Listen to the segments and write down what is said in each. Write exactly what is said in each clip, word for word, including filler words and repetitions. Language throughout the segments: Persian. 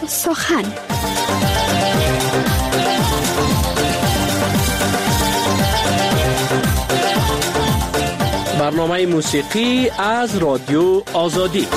سخن. برنامه موسیقی از رادیو آزادی.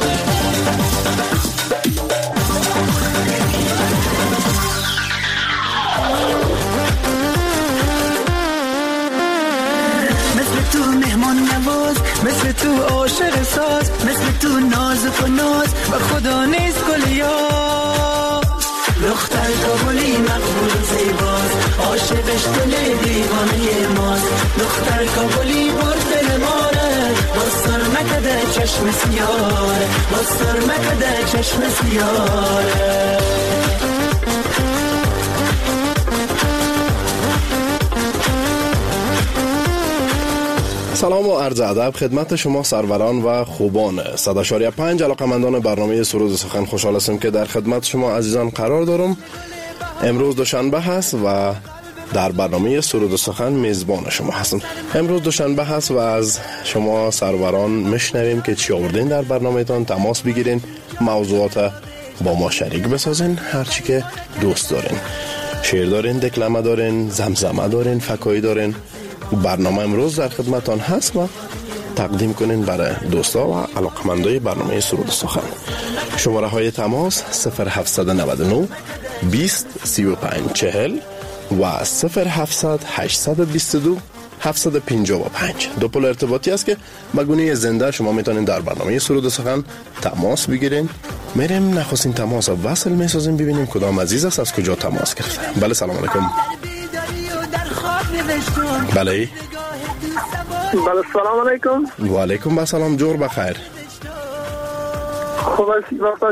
مثل تو مهمان نواز، مثل تو عاشق ساز، مثل تو نازک و ناز و خدا نیست گل یار. دختر کابلی مقبول زیباز، عاشقش دل دیوانه ماست. دختر کابلی بر دل ماره، باز سر مکده چشم سیاره، باز سر مکده چشم سیاره. سلام و عرض ادب خدمت شما سروران و خوبان صد و شش و پنج علاقمندان برنامه سرود سخن. خوشحال هستم که در خدمت شما عزیزان قرار دارم. امروز دوشنبه هست و در برنامه سرود سخن میزبان شما هستم. امروز دوشنبه هست و از شما سروران میشنویم که چی آوردین در برنامه تان. تماس بگیرین، موضوعات با ما شریک بسازین، هرچی که دوست دارین. شعر دارین، دکلمه دارین، زمزمه دارین، فکایی دارین. برنامه امروز در خدمتان هست و تقدیم کنین برای دوستا و علاقمندای برنامه سرود سخن. شماره های تماس صفر هفت نه نه بیست سی و پنج چهل و صفر هفت هشت دو دو هفت پنج پنج. دو پل ارتباطی است که مگونه زنده شما میتونین در برنامه سرود سخن تماس بگیرین. میریم نخواستین تماس وصل میسازیم، ببینیم کدام عزیز است از کجا تماس گرفته. بله سلام علیکم. بله بله سلام علیکم. و علیکم السلام. جور بخیر. خوب است وقتاش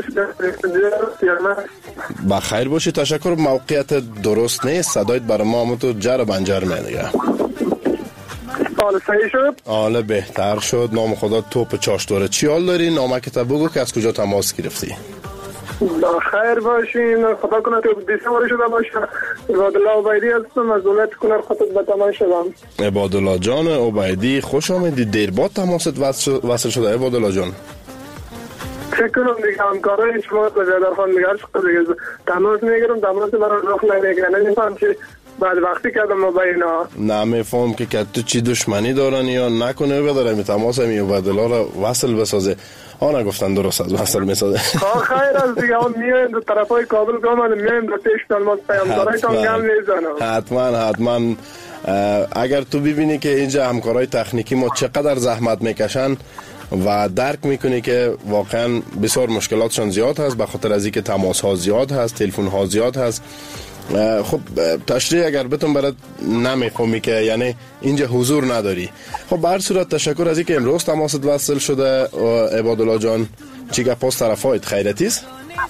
بخیر باشی. تشکر. موقعیت درست نیست، صدایت برای ما هم تو جر بنجر میدگه. حال صحیح شد؟ حال بهتر شد. نام خدا توپ چاشتوره. چی حال داری؟ نامک تا بگو که از کجا تماس گرفتی. خیر باشین. خدا کنه که دیسمبر شده باشه. عبادالله عبیدی هستم از ولایت کنر خطوط به تمام شدم. عبادالله جان عبیدی خوش آمدی. دیر بعد تماست وصل شده عبادالله جان. چه کنم دیگه همکارای شما تو جدرخان نگرش دیگه تماس میگیرم، تماس برای رخ نمیگیرن. نمیفهم چی بعد وقتی کردم مباینا نمیفهم که که تو چی دشمنی دارن یا نکنه بداره می تماس می عبادالله را وصل بسازه. آنها گفتن درست از وصل میسازه. خیر از دیگه هم میایم دو طرفای کابل گام میایم دو تیش تلماس پیامدارایتان گم نیزنم. حتما حتما. اگر تو ببینی که اینجا همکارای تکنیکی ما چقدر زحمت میکشن و درک میکنی که واقعا بسیار مشکلاتشان زیاد هست به خاطر از اینکه تماس ها زیاد هست، تلفن ها زیاد هست. خب تشریح اگر بتون برات نمیخومی که یعنی اینجا حضور نداری. خب به هر صورت تشکر از اینکه امروز تماست وصل شده. عبادالله جان چی گپاس طرفایت خیرتی است؟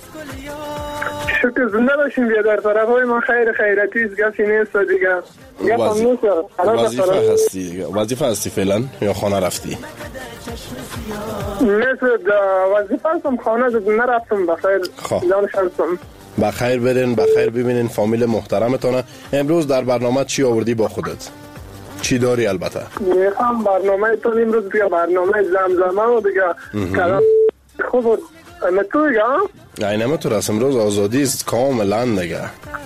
شکر زنده باشین. بیا در طرفای ما خیر خیرتی است، گپی نیست دیگه. وظیفه هستی دیگه. وظیفه هستی فعلا یا خانه رفتی؟ مثل وظیفه هستم، خانه نرفتم. بخیر جانش هستم. بخیر برین، بخیر ببینین فامیل محترمتانه. امروز در برنامه چی آوردی با خودت؟ چی داری البته؟ میخوام برنامه تو امروز دیگه برنامه زمزمه و دیگه کلام خوب بود. تو یا؟ اینمه تو رسم روز آزادی است کاملا دیگه.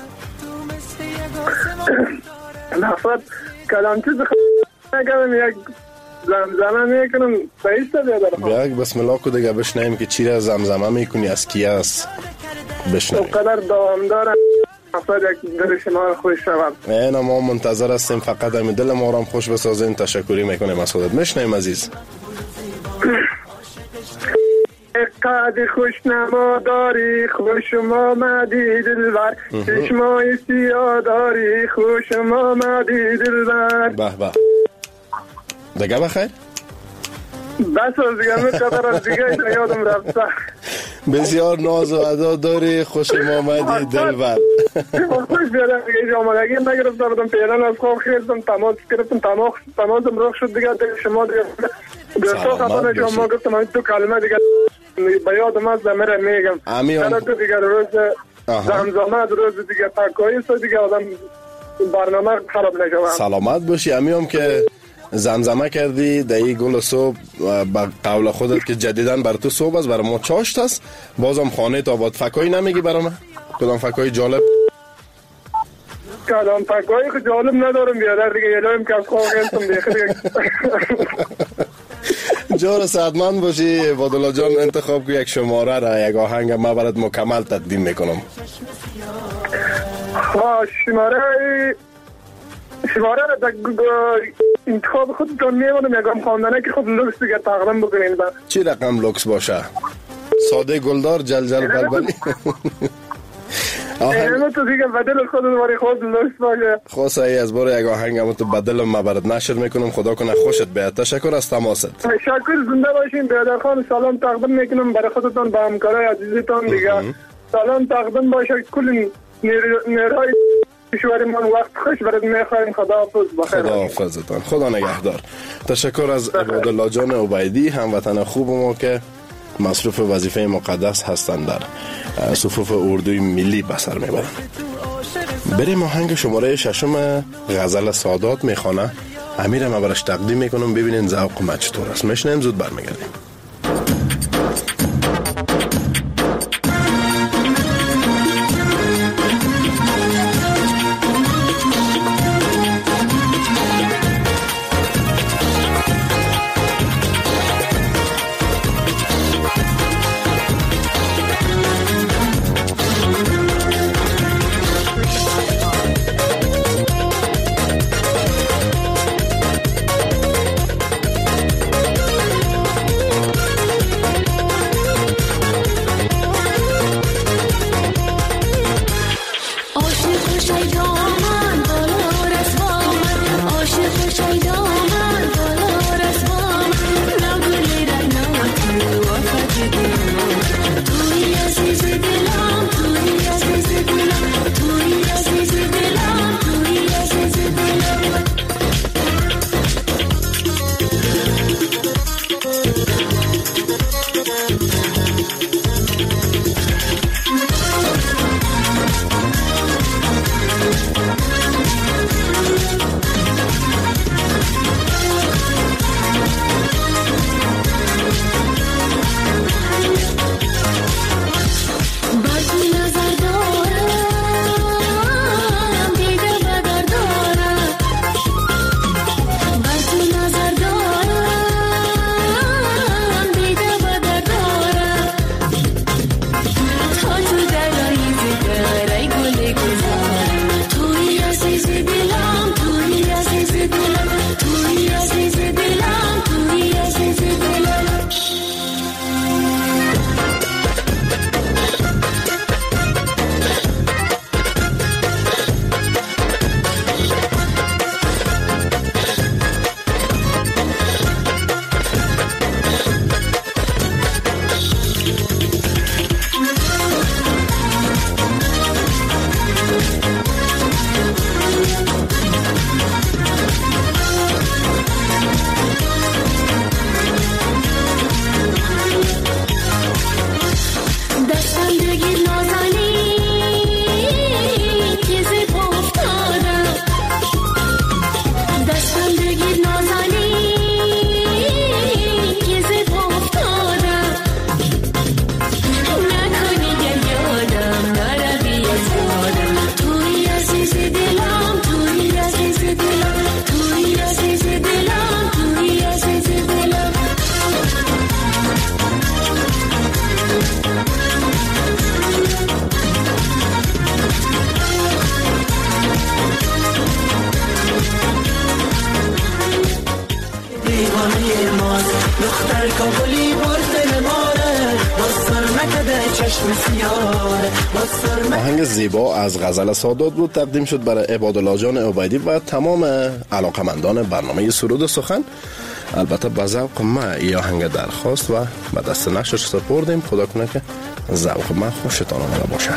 نفت کلام چیز نگم یک زمزمه میکنم بایسته بیادرم. بیا بسم الله کو دیگه بشنیم که چی را زمزمه میکنی، از کی است بشنیم. قدر دوام دارم افراد یک در شما خوش شوم. اینا ما منتظر هستیم، فقط همین دل ما را خوش بسازین. تشکری میکنیم از خودت. میشنیم عزیز. قد خوش نما داری خوش آمدی دلبر، چشمای سیاه داری خوش آمدی دلبر. به به دیگه بخیر. بس از دیگه میقدر از دیگه یادم رفته. بسیار ناز و ادا داری خوش آمدی دلبر. خوش بیادم دیگه آمدگی نگرفته بودم. پیران از خواب خیردم تماس گرفتم، تماس تماسم رخ شد دیگه. دیگه شما دیگه دوستا خطانه شما گفتم این تو کلمه دیگه به یادم از دمره میگم. امیان تو دیگه روز زمزمه روز دیگه تکایی است دیگه آدم برنامه خراب نشوم. سلامت باشی. امیام که زمزمه کردی در این گل صبح با قول خودت که جدیدن بر تو صبح است، برای ما چاشت است. بازم خانه تا آباد فکایی نمیگی برای من؟ کدام فکایی جالب؟ کدام فکایی که جالب ندارم بیادر دیگه، یلایم که از خواه گلتم دیگه. جار سعدمند باشی عبادالله جان، انتخاب که یک شماره را یک آهنگ ما برات مکمل تقدیم میکنم. ها شماره شماره را انتخاب خودتون میمونم، یکم خواندنه که خود لوکس دیگه تقدیم بکنین. چی رقم لوکس باشه؟ ساده گلدار جل جل بلبلی؟ آهنگ تو دیگه بدل خود دوباره خود لوکس باشه. خواسته ای از بار یک آهنگ هم تو بدل ما برات نشر میکنم. خدا کنه خوشت بیاد. تشکر از تماست. تشکر، زنده باشین. بیادر خان سلام تقدیم میکنم برای خودتون، به همکارای عزیزتون دیگه سلام تقدیم باشه. کل نیروهای کشور من وقت خوش برات میخوایم. خداحافظ. بخیر. خداحافظتان. خدا نگهدار. تشکر از عبادالله جان عبیدی، هموطن خوب ما که مصروف وظیفه مقدس هستند، در صفوف اردوی ملی بسر میبرن. بریم آهنگ شماره ششم غزل سادات میخوانه. امیرم برش تقدیم میکنم، ببینین ذوق ما چطور است. میشنیم، زود برمیگردیم. آهنگ زیبا از غزل سادات بود، تقدیم شد برای عبادالله جان عبیدی و تمام علاقمندان برنامه سرود و سخن. البته به ذوق ما این آهنگ درخواست و به دست نشرش سپردیم. خدا کنه که ذوق ما خوشتان آمده باشه.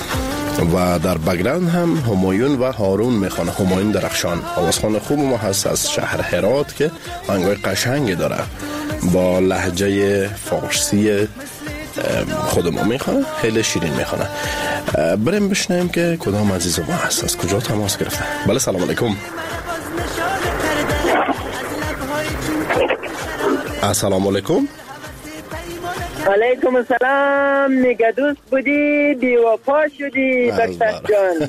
و در بگراند هم همایون و هارون میخوانه. همایون درخشان آوازخوان خوب ما هست از شهر هرات که آهنگای قشنگی داره، با لهجه فارسی خودمون میخوانه، خیلی شیرین میخوانه. بریم بشنیم که کدام عزیز ما هست، از کجا تماس گرفته. بله سلام علیکم. السلام علیکم. علیکم السلام. میگه دوست بودی بی وفا شدی بکتش جان.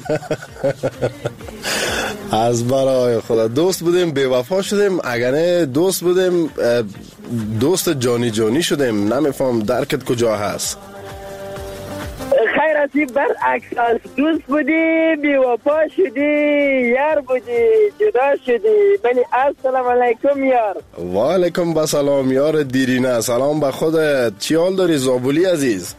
از برای خدا دوست بودیم بی وفا شدیم، اگر نه دوست بودیم دوست جانی جانی شدیم. نمیفهم درکت کجا هست. خیر اسی برعکس است. دوست بودی بی وفا شدی، یار بودی جدا شدی. بنی السلام علیکم یار. و علیکم با سلام یار دیرینه. سلام به خودت. چی حال داری زابولی عزیز؟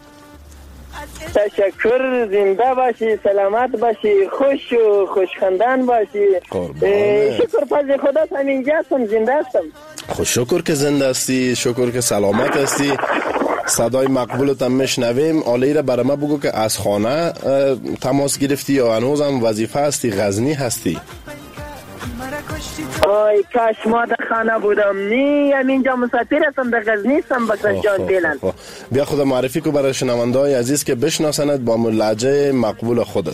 تشکر. زنده باشی، سلامت باشی، خوش و خوشخندان باشی. شکر فضل خدا همینجا هستم، زنده هستم. خوش شکر که زنده هستی، شکر که سلامت هستی. صدای مقبولت هم میشنویم. آلی را برای ما بگو که از خانه تماس گرفتی یا هنوز هم وظیفه هستی غزنی هستی؟ آی کاش ما در خانه بودم. نی همینجا مسافر هستم، در غزنی هستم. بکرش جان بیلن بیا خود معرفی کو برای شنونده های عزیز که بشناسند با لهجه مقبول خودت.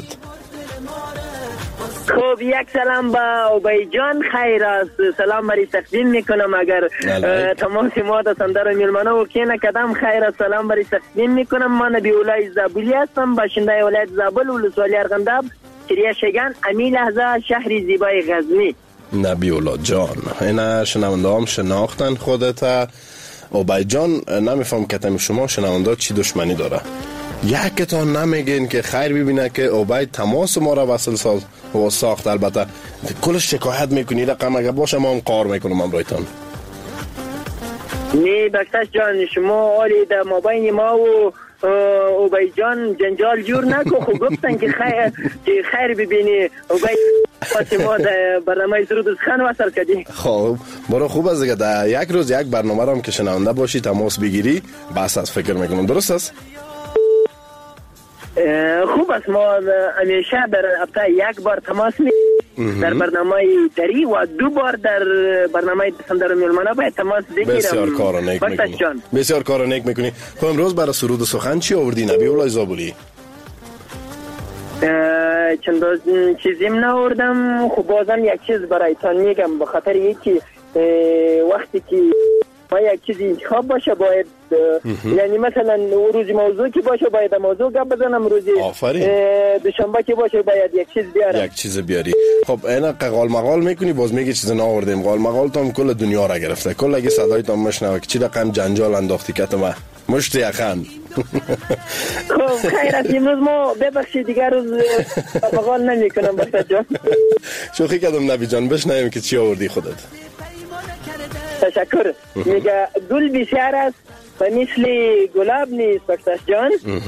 خوب، یک سلام با اوبای جان خیر است. سلام بری تقدیم میکنم. اگر تماس ما در سندر میلمانه و کینه کدام خیر است سلام بری تقدیم میکنم. من نبی اولای زابلی هستم، باشنده ولایت زابل ولسوالی ارغنداب کریه شگان امی لحظه شهری زیبای غزنی. نبی اولا جان اینا شنونده هم شناختن خودت. اوبای جان نمیفهم که شما شنونده چی دشمنی داره. یک تا نمیگین که خیر ببینه که اوبای تماس ما را وصل ساز و ساخت. البته کلش شکایت میکنی رقم اگه باشه ما هم قار میکنم هم رایتان. نی بکتش جان شما آلی در مابین ما و اوبای جان جنجال جور نکو. خب گفتن که خیر که خیر ببینی اوبای پاس ما در برنامه سرود خان وصل کردی. خب برو خوب است دیگه. در یک روز یک برنامه را هم که شنونده باشی تماس بگیری بس از فکر میکنم. درست است؟ خوب است. ما همیشه در هفته یک بار تماس می در برنامه دری و دو بار در برنامه سندر میلمانه باید تماس بگیرم. بسیار کار نیک میکنی. بسیار کار نیک میکنی. خب امروز برای سرود سخن چی آوردی نبی اولای زابولی؟ چند روز چیزیم ناوردم. خب بازم یک چیز برایتان میگم، به خاطر یکی وقتی که ما یک چیزی انتخاب باشه باید یعنی مثلا روزی موضوع که باشه باید موضوع گپ بزنم، روزی دوشنبه که باشه باید یک چیز بیارم. یک چیز بیاری. خب اینا قال مقال میکنی باز میگی چیز ناوردیم. قال مقال تام کل دنیا را گرفته. کل اگه صدای تام مشنوه که چی رقم جنجال انداختی که ما مشت یخن. خب خیر است. امروز ما ببخشید دیگر روز مقال نمیکنم بخدا جان. شوخی کردم نبی جان. بشنویم که چی آوردی خودت. تشکر. میگه گل بسیار است و مثل گلاب نیست بکتش جان.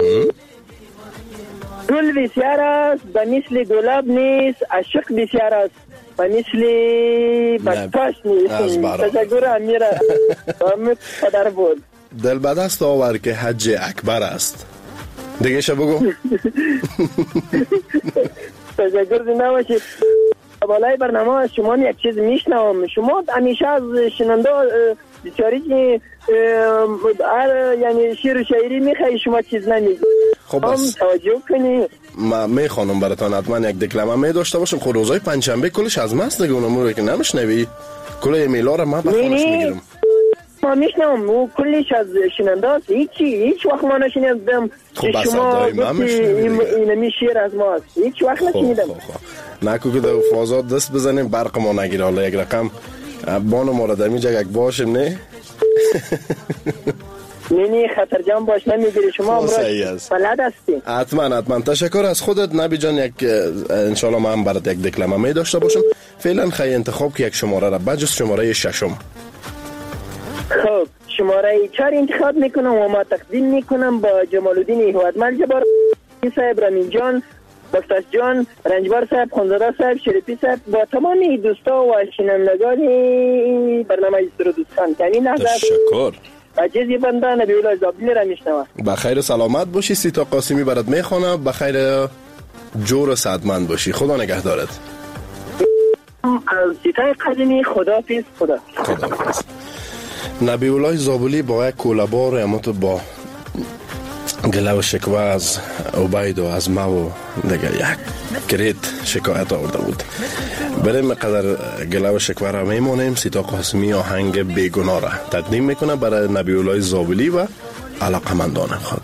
گل بسیار است و مثل گلاب نیست. عشق بسیار است و مثل بکتش نیست. تشکر امیره. امید قدر بود. دل به دست آور که حج اکبر است. دیگه شو بگو. تشکر. زنده باشید. بالای برنامه شما یک چیز میشنوم. شما همیشه از شنونده بیچاری که یعنی شعر و شاعری میخوای شما چیز نمیگی. خب بس توجه کنی. ما میخوانم براتون حتما یک دکلمه می داشته باشم. خب روزای پنجشنبه کلش از ماست دیگه. اونم رو که نمیشنوی کل ایمیلا رو ما بخونش میگیرم. ما میشنوم و کلش از شنونده است. هیچی هیچ وقت ما نشنیدم که شما این می شعر از ماست. هیچ وقت نشنیدم. نکو که در فازات دست بزنیم برق ما نگیره. حالا یک رقم بانو ما را در می جا یک باشم نه نه نه خطر جان باش نمیگیری. شما امروز بلد هستی. حتما حتما. تشکر از خودت نبی جان. یک انشالله ما هم برات یک دکلمه می داشته باشم. فعلا خیلی انتخاب که یک شماره را بجز شماره ششم. خب شماره چهار انتخاب میکنم و ما تقدیم میکنم با جمال الدین هیوادمند جبار صاحب، رامین جان، بختش جان، رنجبار صاحب، خانزاده صاحب، شریفی صاحب، با تمامی دوستا و شنوندگان برنامه سرود خان. همین لحظه تشکر. عزیزی بنده نبی اولای زابلی را میشنوه. بخیر سلامت باشی. سیتا قاسمی برات میخوانه. بخیر جور صحتمند باشی. خدا نگهدارت. از سیتای قدیمی خدافظ. خدا خدافظ. نبی اولای زابلی با یک کوله‌بار امات با گله و شکوه از عبید و از ما و دیگه یک گریت شکایت آورده بود. بریم مقدر گله و شکوه را میمونیم. سیتا قاسمی آهنگ بیگناه را تقدیم میکنه برای نبی‌الله زابلی و علاقمندان خود.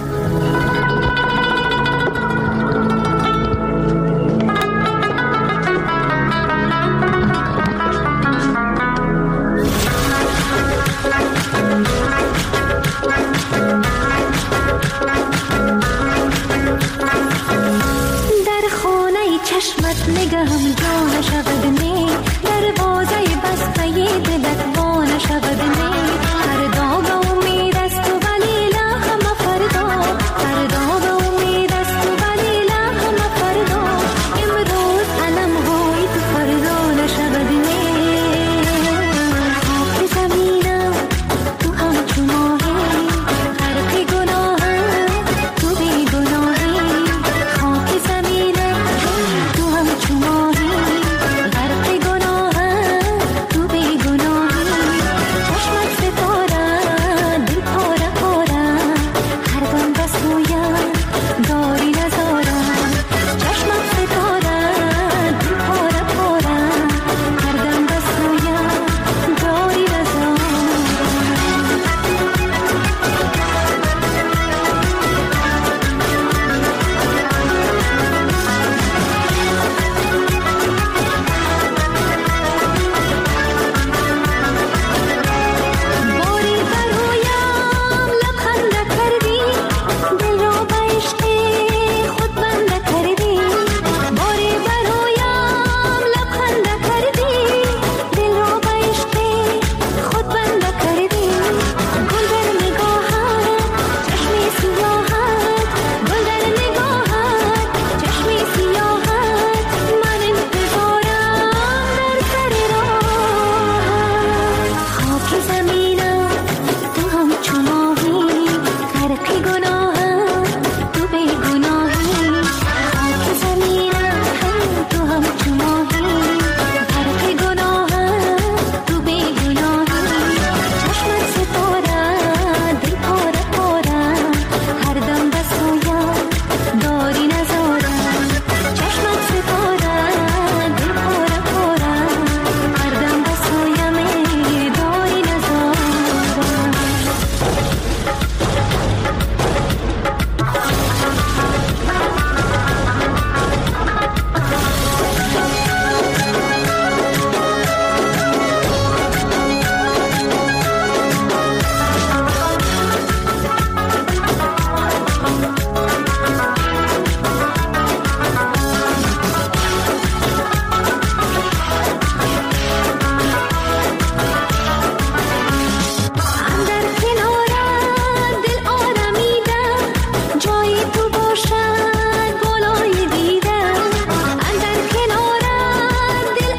نگهم جان شود نی دروازه بسته دلت وان شود نی فردا به امید است و ولی لحم فردا فردا به امید است و ولی لحم فردا امروز علم های تو فردا نشود نی خاک زمینم تو همچو ماهی غرق گناهم تو بی گناهی خاک زمینم تو همچو ماهی غرق گناهم تو بی گناهی چشمت ستاره دل پاره پاره هر دم بسویم داری نزارم چشمت ستاره دل پاره پاره هر دم بسویم داری نزارم باری برویم لبخنده کردی دل را به عشق خود بنده کردی باری برویم لبخنده کردی دل را به عشق خود بنده کردی گل در نگاهت چشمی سیاهت گل در نگاهت چشمی سیاهت من انتظارم در سر راه خاک زمینم تو همچو ماهی غرق گناهم تو بی گناهی خاک زمینم تو همچو ماهی غرق گناهم تو بی گناهی چشمت ستاره دل پاره پاره هر دم بسویم داری نزارم چشمت ستاره دل پاره پاره هر دم بسویم داری نزارم اندر کنارت دل آرمیدم جایی تو باشد بالای دیدم اندر کنارت دل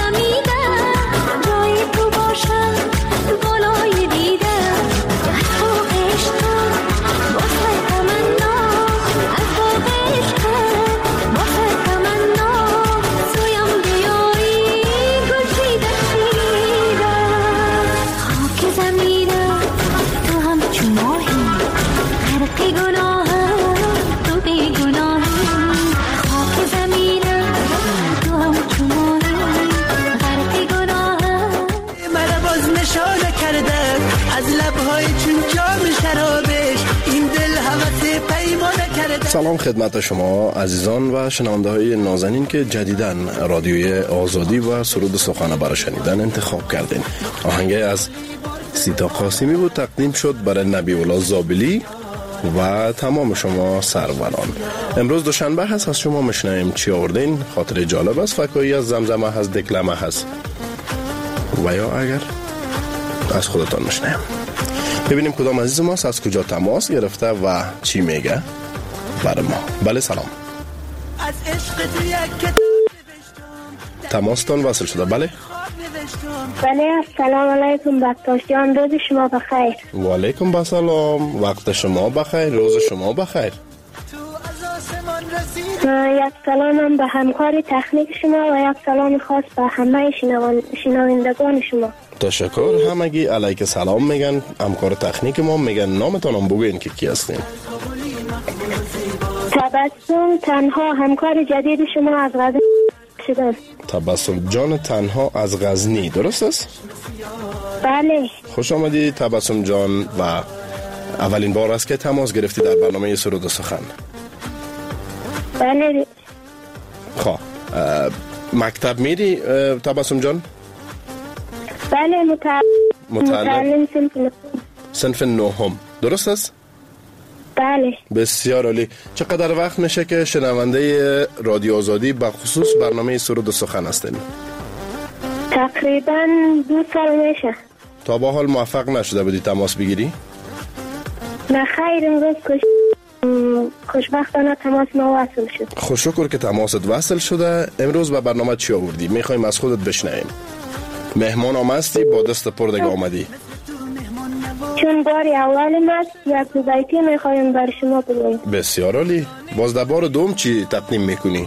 آرمیدم جایی تو باشد بالای دیدم از فوق عشقم واسه تمنا از فوق عشقم واسه تمنا سویم بیایی گل چیده چیدم خاک زمینم تو همچو ماهی غرق گناهم تو بی گناهی خاک زمینم تو همچو ماهی غرق گناهم مرا باز نشانه کرده از لبهای چون جام شرابش این دل هوس پیمانه کرده. سلام خدمت شما عزیزان و شنونده های نازنین که جدیداً رادیوی آزادی و سرود سخن برای شنیدن انتخاب کردین. آهنگ از سیتا قاسمی بود، تقدیم شد برای نبی‌الله زابلی و تمام شما سروران. امروز دوشنبه هست، از شما مشنویم چی آوردین. خاطر جالب است، فکایی از زمزمه هست، دکلمه هست و یا اگر از خودتان مشنویم. ببینیم کدام عزیز ماست، از کجا تماس گرفته و چی میگه برای ما. بله سلام. از عشق تو یک کتاب نوشتم تماستان وصل شده. بله بله السلام علیکم بکتاش جان، روز شما بخیر. و علیکم بسلام، وقت شما بخیر، روز شما بخیر. تو از آسمان رسید یک سلامم به همکار تکنیک شما و یک سلام خاص به همه شنوان- شنوندگان شما. تشکر. همگی علیک سلام میگن. همکار تکنیک ما میگن نامتانم بگوین که کی هستین. تبسم تنها همکار جدید شما از غزنی شدم. تبسم جان تنها از غزنی، درست است؟ بله. خوش آمدی تبسم جان و اولین بار است که تماس گرفتی در برنامه سرود و سخن. بله. خب مکتب میری تبسم جان؟ بله متعلم متعلم صنف نهم. صنف نهم، درست است؟ بله. بسیار عالی. چقدر وقت میشه که شنونده رادیو آزادی به خصوص برنامه سرود و سخن هستین؟ تقریبا دو سال میشه. تا با حال موفق نشده بودی تماس بگیری؟ نه خیر، امروز کش... خوشبختانه تماس ما وصل شد. خوششکر که تماست وصل شده. امروز به برنامه چی آوردی؟ میخوایم از خودت بشنویم. مهمان آمدی با دست پر دیگه آمدی؟ چون باری اول است یک دو بیتی میخوایم بر شما بگویم. بسیار عالی. باز در بار دوم چی تقدیم میکنی؟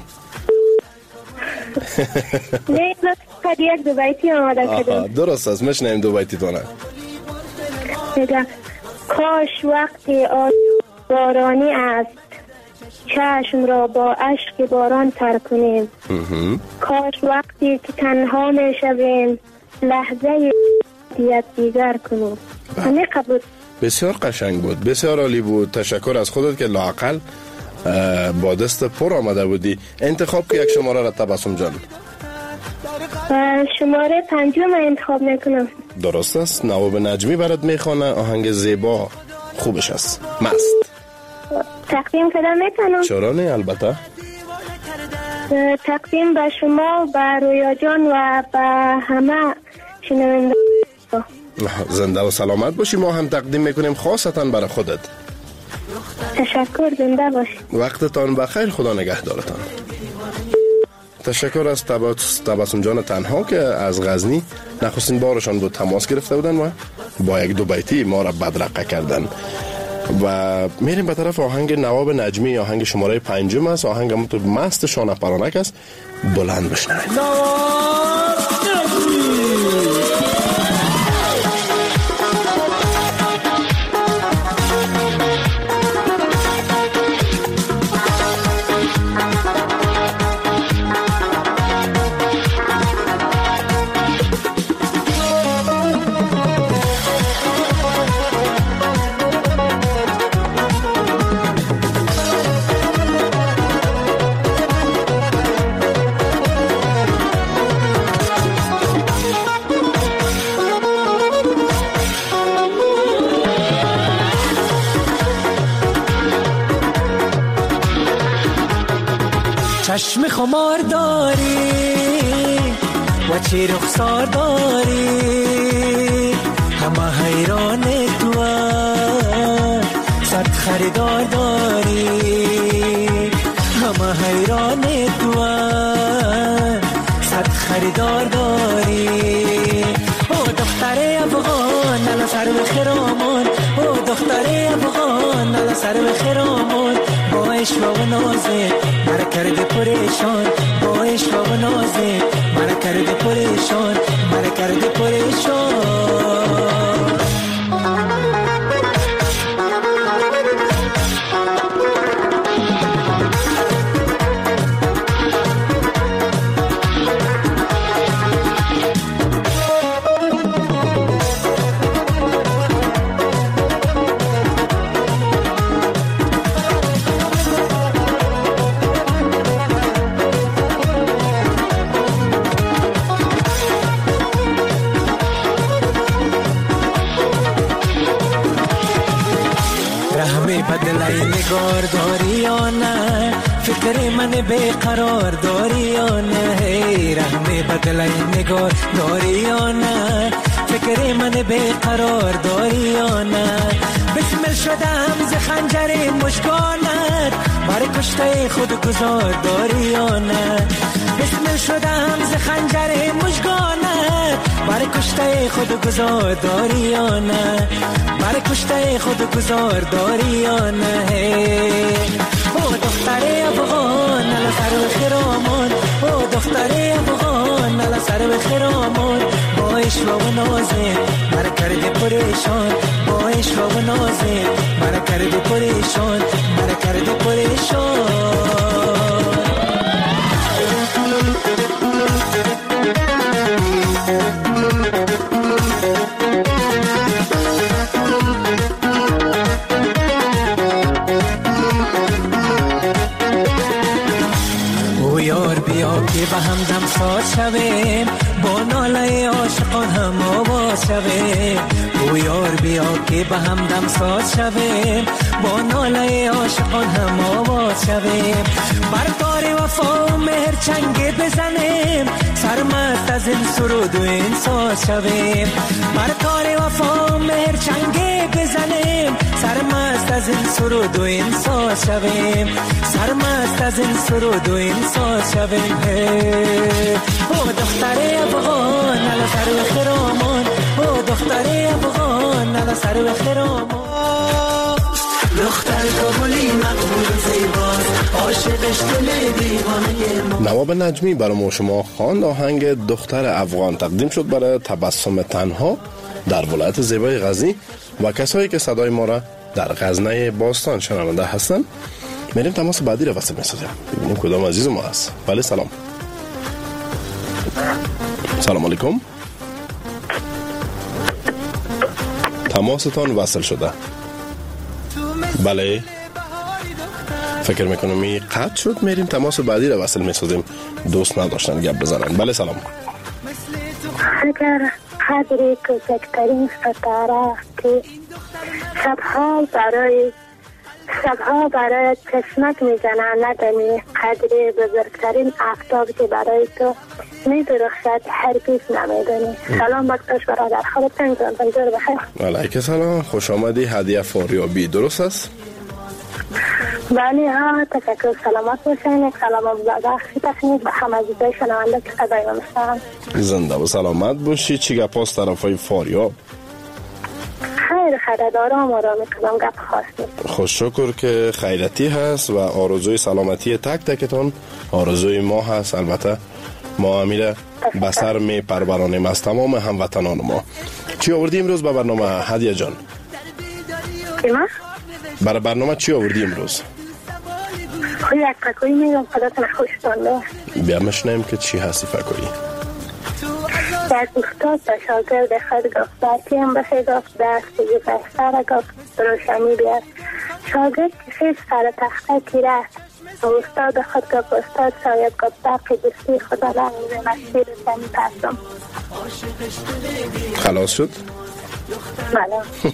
نه فقط یک دو بیتی آماده کردم. درست است، میشنویم دو بیتی تونه. کاش وقتی آن بارانی است چشم را با اشک باران تر کنیم. کاش وقتی که تنها میشویم لحظه دیت دیگر کنیم. همه قبول. بسیار قشنگ بود، بسیار عالی بود. تشکر از خودت که لااقل با دست پر آمده بودی. انتخاب که یک شماره را تبسم جان. شماره پنجم انتخاب میکنم. درست است. نواب نجمی برات میخوانه. آهنگ زیبا خوبش است. مست. تقدیم کردم میتونم؟ چرا نه، البته. تقدیم به شما، به رویا جان و به همه شنونده. زنده و سلامت باشی. ما هم تقدیم میکنیم خاصتا برای خودت. تشکر، زنده باشی. وقتتان بخیر، خدا نگهدارتان. تشکر از تبسم جان تنها که از غزنی نخستین بارشان بود تماس گرفته بودن و با یک دو بیتی ما را بدرقه کردن. و میریم به طرف آهنگ نواب نجمی. آهنگ شماره پنجم است. آهنگ همونطور مست شانه پرانک است. بلند بشنوید. چشم خمار داری و چه رخسار داری، همه حیران تو صد خریدار داری، همه حیران تو صد خریدار داری. او دختر افغان نلا سر به خرامان، او دختر افغان نلا سر به خرامان، با عشق و نازه مرا کرده پریشان، با عشق و نازه مرا کرده پریشان، مرا کرده پریشان. بدلای نگار داری یا نه، فکر من بیقرار داری یا نه، رحم بدلای نگار داری یا نه، فکر من بیقرار داری یا نه. بسمل شدم ز خنجر مشکانت، برای کشته خود گذار داری یا نه. بسمل شدم ز خنجر مشکانت، برای کشته خود گذار داری یا نه، برای کشته خود گذار داری یا نه. او دختر افغان نلا سر به خرامان، او دختر افغان نلا سر به خرامان، با عشق و نازه مرا کرده پریشان، با عشق و نازه مرا کرده پریشان، مرا کرده پریشان. که به هم دم ساز شویم، با ناله عاشقان هم آواز شویم. او یار بیا که به هم دم ساز شویم، با ناله عاشقان هم آواز شویم. بر تار وفا و مهر چنگ بزنیم، سرمست از این سرود و این ساز شویم. بر تار وفا و مهر چنگ بزنیم، سرمست از این سرود و این ساز شویم. سرمست از این سرود و این ساز شویم. او دختر افغان نلا سر و خرامان، او دختر افغان نلا سر و خرامان. دختر کابلی مقبول زیباز، عاشقش دل دیوانه. نواب نجمی برای ما شما خواند آهنگ دختر افغان، تقدیم شد برای تبسم تنها در ولایت زیبای غزنی و کسایی که صدای ما را در غزنه باستان شنونده هستند. میریم تماس بعدی را وصل می‌سازیم، ببینیم کدام عزیز ما هست. بله سلام. سلام علیکم. تماستان وصل شده. بله فکر میکنم این قطع شد. میریم تماس بعدی را وصل می‌سازیم، دوست نداشتن گپ بزنن. بله سلام. اگر قدر کوچکترین ستاره که شبها برای شبها برای چشمک میزنن ندانی، قدر بزرگترین آفتاب که برای تو میدرخشد هرگز نمیدانی. سلام بکتاش برادر، خودت تنگزن تنجور بخیر. علیکم سلام، خوش آمدی. هدیه فاریابی درست است؟ بله ها، تشکر. سلامت باشین. یک سلام بخشی تشنید به همه عزیزای شنونده که صدای ما میشنون. زنده و سلامت باشی. چی گپ است طرفای فاریاب؟ خیر خیر، آرام آرام میکنم، گپ خاص نیست. خوش شکر که خیرتی هست و آرزوی سلامتی تک تکتون آرزوی ما هست. البته ما امیره بسر می پرورانیم از تمام هموطنان ما. چی آوردی امروز به برنامه هدیه جان؟ کیما؟ برای برنامه چی آوردی امروز؟ خوی یک فکوی میگم، خداتون خوشتانده. بیا مشنیم که چی هستی فکوی؟ یک استاد به شاگرد خود گفت برکیم بخی گفت دست که پستر گفت روشنی بیار. شاگرد کشید سر تخته کی رفت، استاد خود گفت استاد شاید گفت برک دستی خدا لنگیزه مسیر روشنی پستم. خلاص شد؟ بله.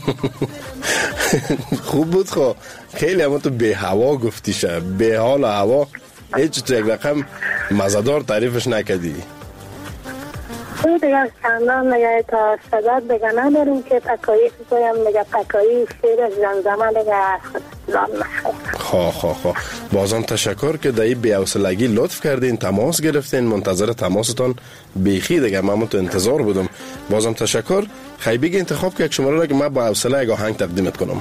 خوب بود. خب خیلی همون تو به هوا گفتی شه، به حال هوا هیچ تو یک رقم مزدار تعریفش نکدی. تو دیگه چندان نگه تا صدات بگه نداریم که پکایی بگویم نگه پکایی شیر زمزمه نگه از خود لان نخیر. خواه خواه خواه بازم تشکر که دایی بی‌حوصلگی لطف کردین، تماس گرفتین. منتظر تماستان بیخی دیگه، من تو انتظار بودم. بازم تشکر. خیلی بگی انتخاب که یک شماره را که من با حوصله یک آهنگ تقدیمت کنم.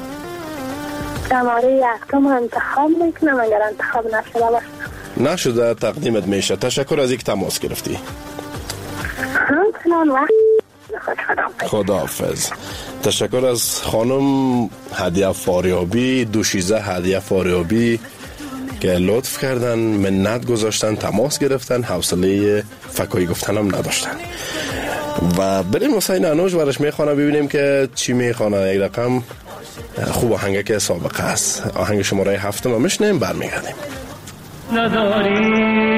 شماره یکتم انتخاب میکنم، اگر انتخاب نشده باشه نشده تقدیمت میشه. تشکر از یک تماس گرفتی. خداحافظ. تشکر از خانم هدیه فاریابی، دوشیزه هدیه فاریابی که لطف کردن، منت گذاشتن، تماس گرفتن، حوصله فکایی گفتن هم نداشتن. و بریم حسین انوش ورش میخوانه ببینیم که چی میخوانه. یک رقم خوب آهنگه که سابقه است. آهنگ شماره هفتم هم میشنیم، برمیگردیم. نداری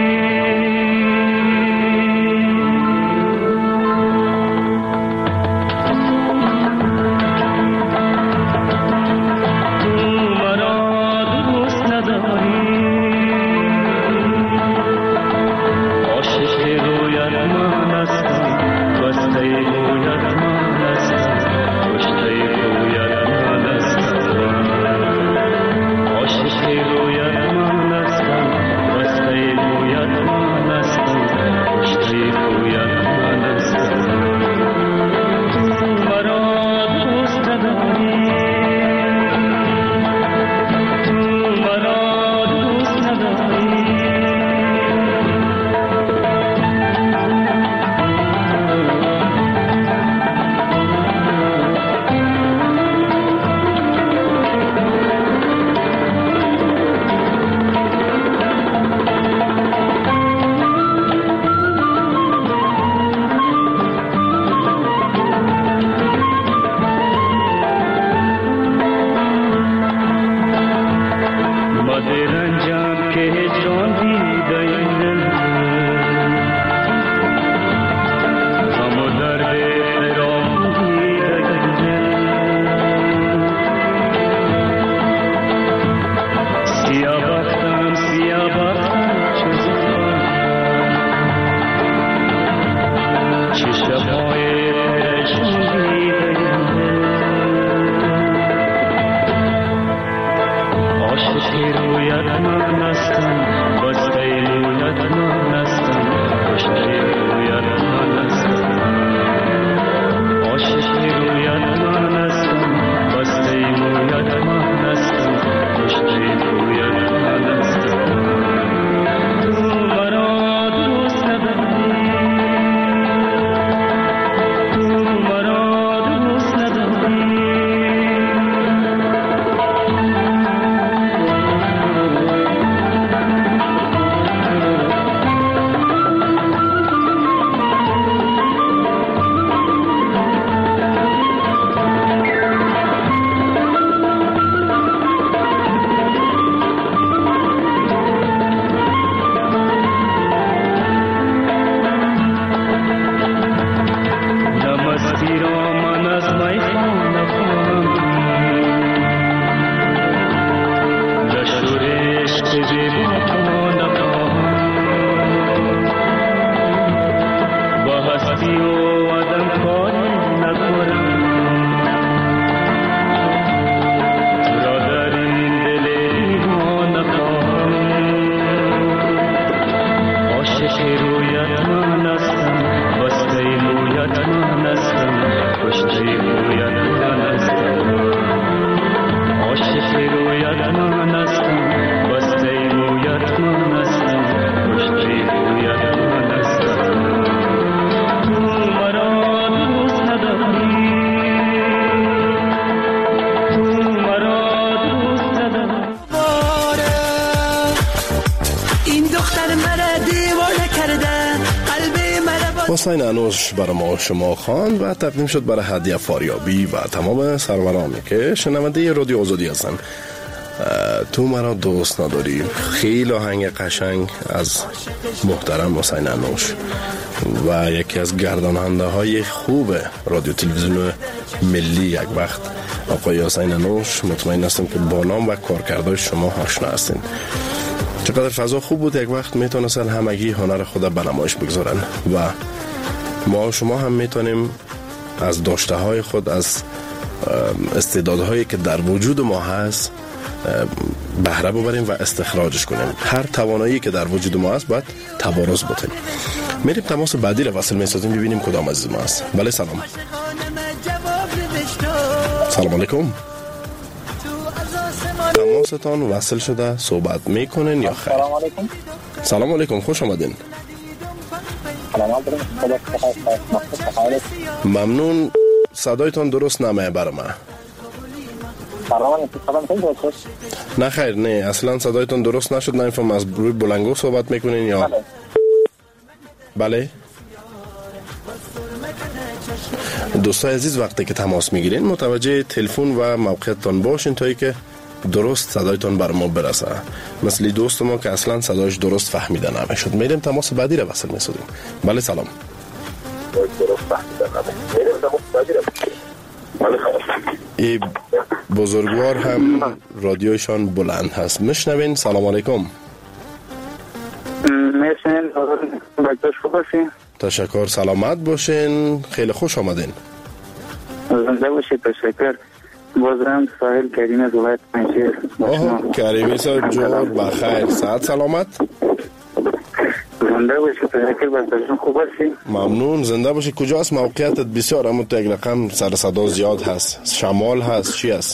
رویت من هستم، بسته رویت عاشق رویت من هستم بسته رویت من هستم کشته رویت من هستم عاشق رویت من هستم بسته رویت من هستم کشته رویت من هستم تو مرا دوست نداری تو مرا دوست نداری حسین انوش برای ما شما خواند و تقدیم شد برای هدیه فاریابی و تمام سرورانی که شنونده رادیو آزادی هستن. تو مرا دوست نداری، خیلی آهنگ قشنگ از محترم حسین انوش و یکی از گرداننده های خوب رادیو تلویزیون ملی یک وقت آقای حسین انوش. مطمئن هستم که با نام و کارکردهای شما آشنا هستین. چقدر فضا خوب بود، یک وقت میتونستن همگی هنر خود به نمایش بگذارن و ما شما هم میتونیم از داشته های خود، از استعدادهایی که در وجود ما هست بهره ببریم و استخراجش کنیم. هر توانایی که در وجود ما هست باید تبارز بکنیم. میریم تماس بعدی رو وصل میسازیم ببینیم کدام عزیز ما هست. بله سلام. سلام علیکم. تماستان وصل شده، صحبت میکنین یا خیر؟ سلام علیکم. سلام علیکم، خوش آمدین. ممنون. صدایتان درست نمیه برای من. نه خیر، نه اصلا صدایتان درست نشد. نمیفهم از روی بلنگو صحبت میکنین یا بله, بله؟ دوستای عزیز وقتی که تماس میگیرین متوجه تلفن و موقعیتتان باشین تا ای که درست صدایتان بر ما برسه. مثل دوست ما که اصلا صدایش درست فهمیده نمیشد. میریم تماس بعدی رو وصل میسازیم. بله سلام. درست فهمیده نمیشد. میریم تماس بعدی رو. بله سلام. ای بزرگوار هم رادیوشان بلند هست. میشنوین؟ سلام علیکم. میشنوین؟ بکتاش خوب باشین. تشکر، سلامت باشین. خیلی خوش آمدین. زنده باشید. تشکر. بازم ساحل کریم از ولایت پنجشیر. آها کریمی صاحب جور بخیر، صحت سلامت. زنده باشید. تشکر، بازم خوب باشید. ممنون. زنده باشید. کجاست موقعیتت؟ بسیار اما تو یک رقم سر صدا زیاد هست. شمال هست چی هست؟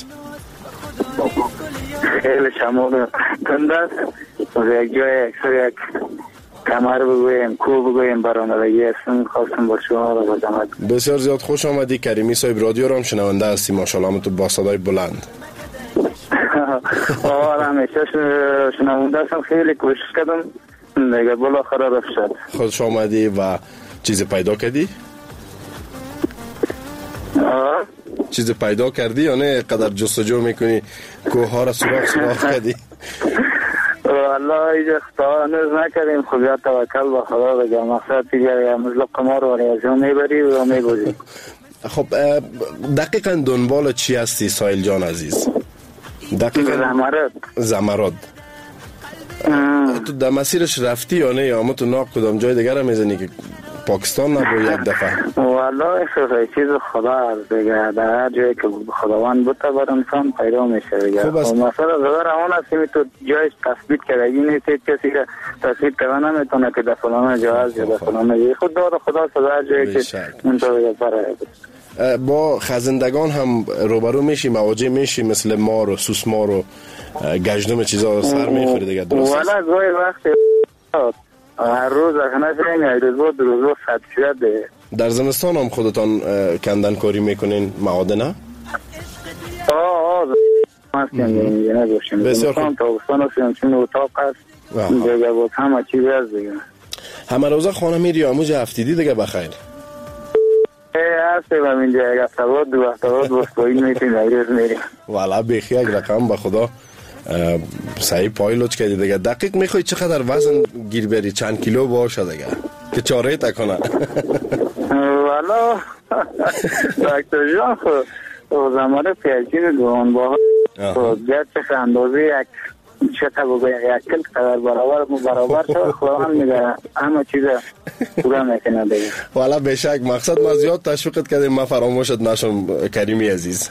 خیلی شمال تند است. یک جای اکثر یک کمر بگویم، کو بگویم برآمدگی هستم. خواستم با شما را بازم. بسیار زیاد خوش آمدی کریمی صاحب. رادیو رو هم شنونده هستی ماشاءالله تو با صدای بلند. آره همیشه شنونده هستم. خیلی کوشش کردم دیگه بالاخره رفت شد. خوش آمدی و چیز پیدا کردی؟ آه چیز پیدا کردی یا نه قدر جستجو میکنی کوه ها را سراغ سراغ کردی؟ والله ایجا اختار نوز نکردیم. خب یا توکل با خدا بگم. مقصد دیگر یا مزلق قمار و ریاضی میبری و میگوزی. خب دقیقا دنبال چی هستی سایل جان عزیز؟ دقیقا زمرد. زمرد. تو در مسیرش رفتی یا نه یا اما تو ناق کدام جای دیگر هم میزنی که پاکستان نبود یک دفعه؟ والله خیلی چیز خدا هست دیگه، در هر جایی که خداوند بوده بر انسان پیدا میشه دیگه. خوب است. مثلا زبر اون است که تو جایش تثبیت کردگی نیست، کسی که تثبیت کنه نمیتونه که در فلان جا هست یا در فلان جا. خود دار خدا سر هر جایی که اونطور بره. با خزندگان هم روبرو میشی، مواجه میشی، مثل مار و سوسمار و گژدم چیزا سر میخوری دیگه، درست است؟ والا گاهی وقت هر روز اخنه شنگ روز بود روز بود خط شده. در زمستان هم خودتان کندن کاری میکنین معادن نه؟ آه آه مستیم نگوشیم زمستان تابستان هستیم چون اتاق هست دیگه بود همه چیز هست دیگه. همه روزه خانه میری آموز هفتیدی دیگه بخیر؟ هستیم هم اینجا یک هفته بود دو هفته بود بس پایین میتیم ایروز میریم. والا بخی یک رقم به خدا صحیح پایلوچ کردی دیگه. دقیق میخوای چقدر وزن گیر بری، چند کیلو باشه دیگه که چاره تکنه؟ والا دکتر جان خود زمان پیشگیر دوان با خود گرچه اندازه یک چطور بگوی یک کل قدر برابر برابر شد خواهم میگه همه چیز پورا میکنه دیگه. والا بشک مقصد ما زیاد تشویقت کردیم ما فراموشت نشم کریمی عزیز.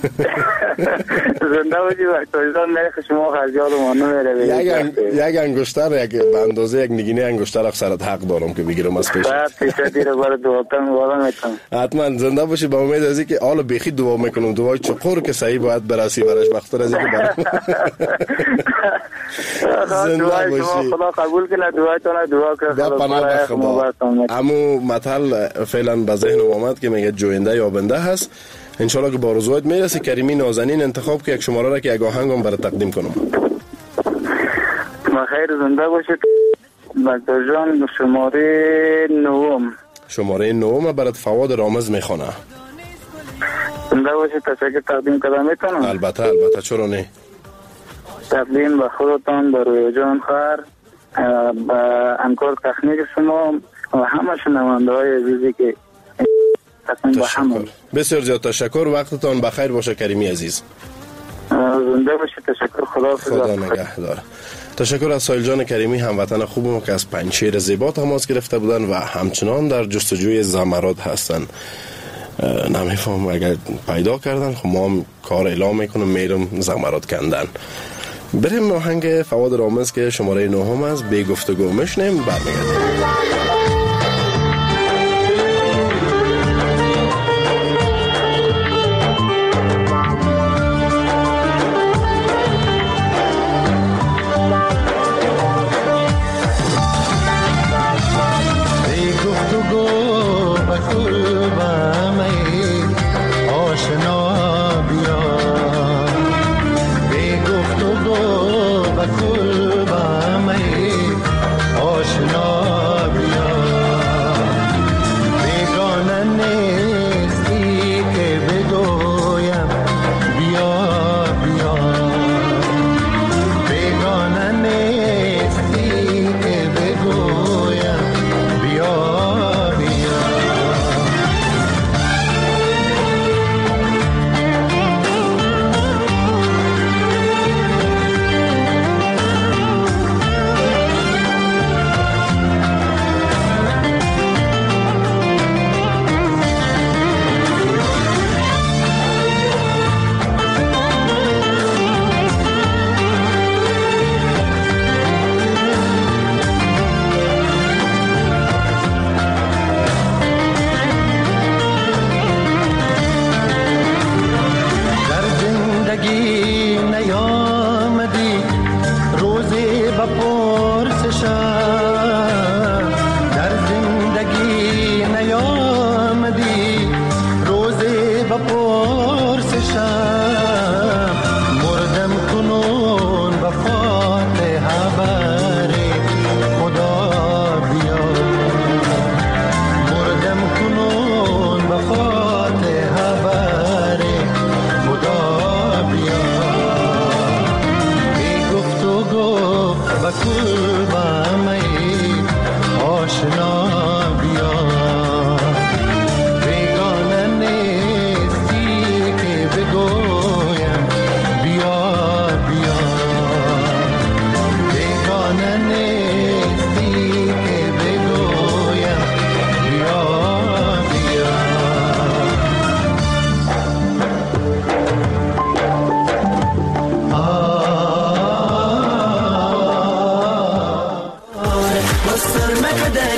زنده باشی وقت جان نرخ شما خرجال و مانو میره یک انگشتر یک به اندازه یک نگینه انگشتر اکثرت حق دارم که بگیرم از پیش. بعد پیشه دیره بار دواتن والا میکنم. حتما زنده باشی با امید از اینکه حالا بیخی دعا میکنم، دعای چقور که صحیح باید برسی برش بختر از اینکه برام زنده باشی. خدا قبول کنه دعایتون، دعا کنه. امو مثل فعلا به ذهنم آمد که میگه جوینده یا بنده هست. انشالله که با روزوایت میرسی کریمی نازنین انتخاب که یک شماره را که یک آهنگم برای تقدیم کنم. بخیر زنده باشید دکتر جان. شماره نهم شماره نهم برات فواد رامز میخونه. زنده باشید. تشکر تقدیم کردم میتونم؟ البته البته چرا نه. تقدیم به خودتان، به روی جان خر، به همکار تکنیک شما و همه شنونده های عزیزی که تشکر. بسیار زیاد تشکر. وقتتان بخیر باشه کریمی عزیز. زنده باشید. تشکر. خدا خدا نگهدار. تشکر از سایل جان کریمی هموطن خوبم که از پنجشیر زیبا تماس گرفته بودن و همچنان در جستجوی زمرد هستن. نمیفهم اگر پیدا کردن خب ما هم کار اعلام میکنم میرم زمرد کندن. بریم آهنگ فواد رامز که شماره نهم از بی گفتگو میشنیم برمیگردیم. آشنا بیا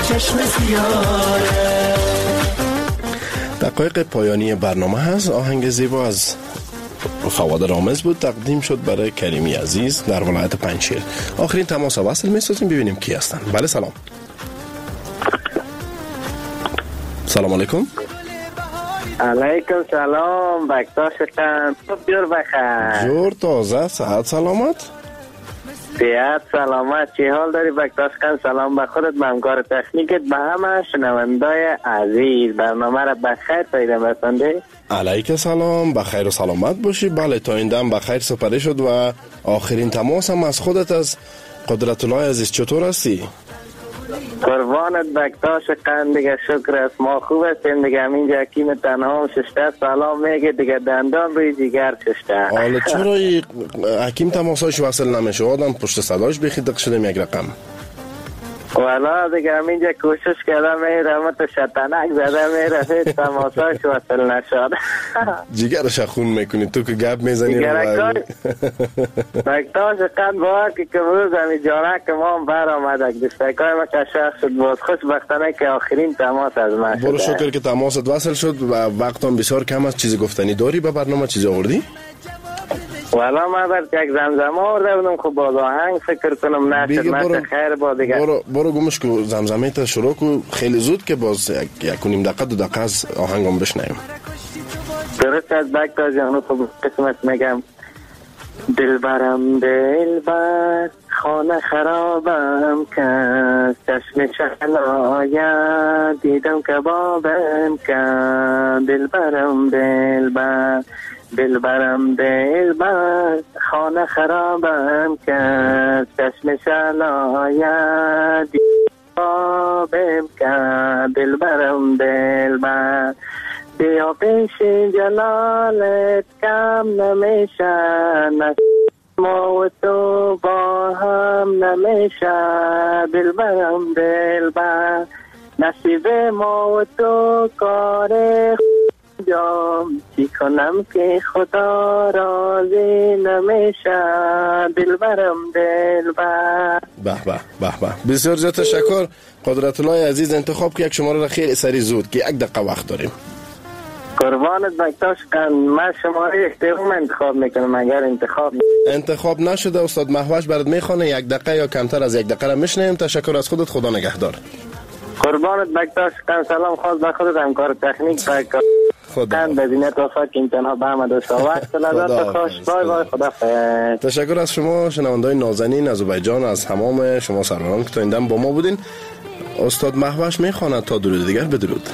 چشم سیاره. دقایق پایانی برنامه هست. آهنگ زیبا از فواد رامز بود، تقدیم شد برای کریمی عزیز در ولایت پنجشیر. آخرین تماس وصل می‌سازیم ببینیم کی هستن. بله سلام. سلام علیکم. علیکم سلام. بکتاش خان جور بخیر. جور تازه. صحت سلامت. صحت سلامت. چی حال داری بکتاش خان؟ سلام به خودت، به همکار تکنیکت، به همه شنوندای عزیز. برنامه را بخیر پیدا بسنده. علیک سلام. بخیر و سلامت باشی. بله تا این دم بخیر سپری شد و آخرین تماس هم از خودت از قدرت الله عزیز. چطور هستی؟ قربانت بکتاش قند دیگه شکر است، ما خوب هستیم دیگه. همینجا حکیم تنها ششته سلام میگه دیگه، دندان روی جگر ششته. حالا چرا حکیم تماساش وصل نمیشه؟ آدم پشت صداش بخیدق شدیم یک رقم. والا دیگه همینجا کوشش کردم میره اما تو شطنک زده میره فید تماساش وصل نشد. جگرش خون میکنی تو که گپ میزنی. جگرکای بکتاش قد با که کبروز همی جانک ما هم بر آمدک دستکای ما کشخ شد. باز خوشبختانه که آخرین تماس از من شده. برو شکر که تماست وصل شد و وقت هم بسیار کم است. چیزی گفتنی داری به برنامه؟ چیزی آوردی؟ والا ما برد یک زمزمه آورده بودم، خب باز آهنگ فکر کنم نشد نشد خیر با دیگه. برو, برو گمش که زمزمه تا شروع کو خیلی زود که باز یک نیم دقیقه دو دقیقه از آهنگم بشنیم. درست از بکتا جانو خب قسمت میگم. دلبرم دلبر خانه خرابم کن، چشم شهلایا دیدم کبابم کن. دلبرم دلبر دلبرم دلبر خانه خرابم کرد، چشم شلایا دیدم کرد. دلبرم دلبر بیا پیش جلالت کم نمیشه، ما و تو با هم نمیشه. دلبرم دلبر نصیب ما و تو کار جام چی کنم که خدا راضی نمیشه. دلبرم دلبر. به به به به. بسیار زیاد تشکر قدرت الله عزیز. انتخاب که یک شماره را خیلی سری زود که یک دقیقه وقت داریم. قربانت بکتاش کن. من شماره اختیارم انتخاب میکنم. اگر انتخاب انتخاب نشده استاد محوش برات میخونه. یک دقیقه یا کمتر از یک دقیقه را میشنیم. تشکر از خودت. خدا نگهدار. قربانت بکتاش کن. سلام خاص به خودت، همکار تکنیک بکتاش کن. بزینت وفا که این تنها به همه دوستا وقت لذت خوش. بای بای. خدا خیر. تشکر از شما شنوندای نازنین از آذربایجان، از تمام شما سروران که تا این دم با ما بودین. استاد محوش میخواند تا درود دیگر. بدرود.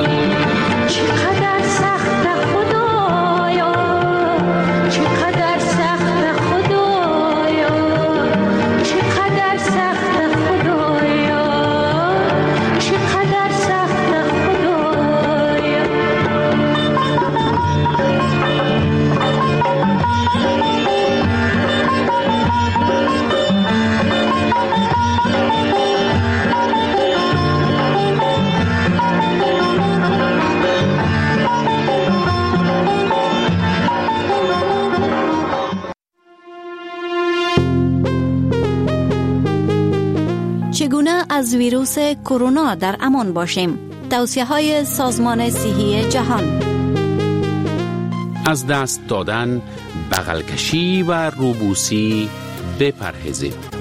چقدر سخت خدایا، چقدر سخت خدایا، چقدر سخت خدایا، چقدر سخت خدایا. چگونه از ویروس کرونا در امان باشیم؟ توصیه‌های سازمان صحی جهان. از دست دادن، بغل کشی و روبوسی بپرهیزید.